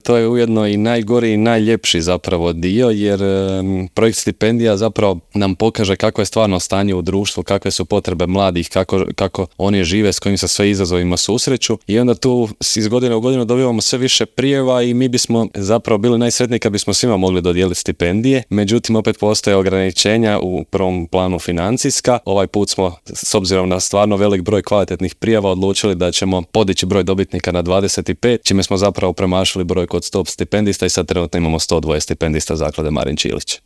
To je ujedno i najgori i najljepši zapravo dio, jer projekt stipendija zapravo nam pokaže kako je stvarno stanje u društvu, kakve su potrebe mladih, kako oni žive, s kojim se sve izazovima susreću, i onda tu iz godine u godinu dobivamo sve više prijava i mi bismo zapravo bili najsretniji kad bismo svima mogli dodijeliti stipendije. Međutim, opet postoje ograničenja, u prvom planu financijska. Ovaj put smo, s obzirom na stvarno velik broj kvalitetnih prijava, odlučili da ćemo podići broj dobitnika na 25, čime smo zapravo premašili broj kod 100 stipendista i sad trenutno imamo 102 stipendista Zaklade Marin Čilić.